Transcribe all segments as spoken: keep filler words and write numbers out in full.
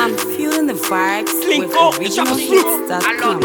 I'm feeling the vibes with Linko, original it's hits dot com.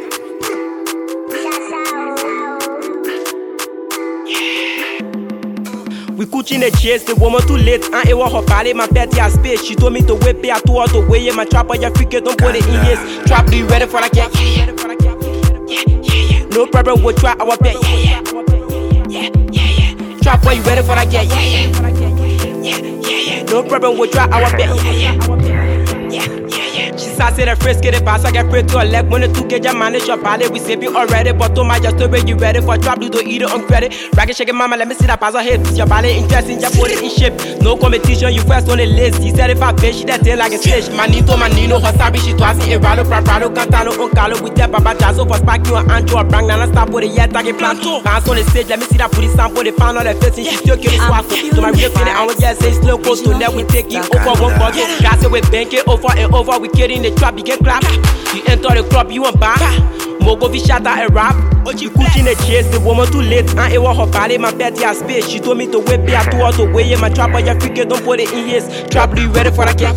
We cooching the chase, the woman too late. And it was her body, my petty a space. She told me to whip it, I told her to weigh it. My trap on your freaking, don't put it in yes. Trap, do you ready for that? Yeah, yeah, yeah. No problem, we'll try our bet. Yeah, yeah, yeah. Trap, are you ready for that? Yeah, yeah, yeah. No problem, we'll try our bet. Yeah, yeah. She said the frisk get it pass, I get pray to her leg. When the two get your manage your body, we save you already. But to my just story, you ready for trap, do to eat it on credit. Ragged shaking mama, let me see that pass her head. Your body interesting, just put it in shape. No competition, you first on the list. He said if I bitch, she that tail like a fish. Manito, manino, her sorry, she twice in Rado, Prado, Cantano, Uncalo, with their papa jazzo for spark you and Andrew, Brang, and I stop with it yet, target plan. Bounce on the stage, let me see that put it sample, they found all the face, and she still kill it swap. To my real feeling, I was just say slow, close to net, we take it over one bucket. Gas it with bank it over and over, we kidding the trap, you get clap. You enter the club, you want back. Mogo vi shot out a rap. You cooching the chase, the woman too late. And it was her body, my petty a space. She told me to whip it, I told her to weigh it. My trap on your freaking, don't put it in his. Trap, do you ready for that? Yeah,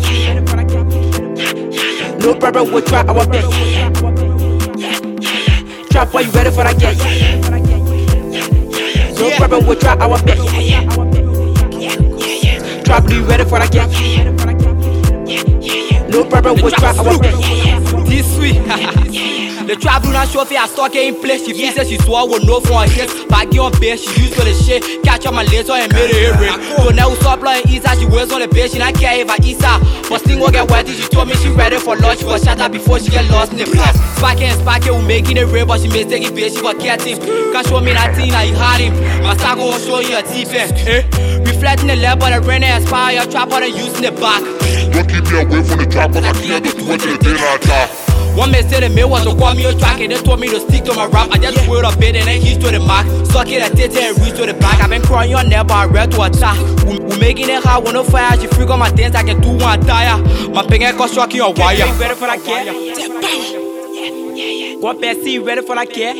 no problem, we'll try our bet. Trap, are you ready for that? Yeah, no problem, we'll try our bet. Trap, do you ready for that? Yeah, no problem, we'll try our bet. This sweet. The trap do not show for a stock in place. She says she swore with no for her hits. Baggy on base, she used for the shit. Catch up my laser and made it ring. So now stop playing Isa, she wears on the base. She not care if I Isa. But Sting will get wet. She told me she ready for lunch. She was shut up before she get lost in the class. Sparky and Sparky will making it real, but she may take it base. She will get him. Can't show me that thing, I had him. My star will show you a teeth. Eh? Reflecting the level, the rain and aspire. Your trap on the use in the back. Don't keep me away from the trap, but I can't do it to the day like that. One man said the man was to call me a track, and they told me to stick to my rap. I just yeah. Put a bit and then he's to the mark. Suck it at it and reach to the back. I've been crying on there, but I read to attack. We, we making it hard when no fire. She figure my dance, I can do one tire. My ping ain't shocking your wire. You ready for that cat? What Bessie, you ready for that cat?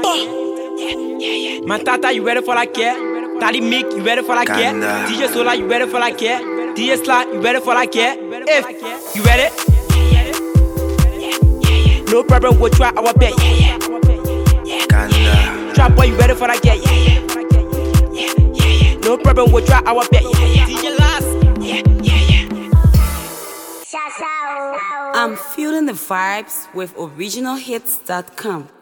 My tata, you ready for that cat? Daddy Mick, you ready for that cat? D J Sola, you ready for that cat? D J Sla, you ready for that cat? If you ready? No problem, we'll try our bet. Trap boy, you ready for that? Yeah, no problem, we'll try our bet. D J Last. I'm feeling the vibes with original hits dot com.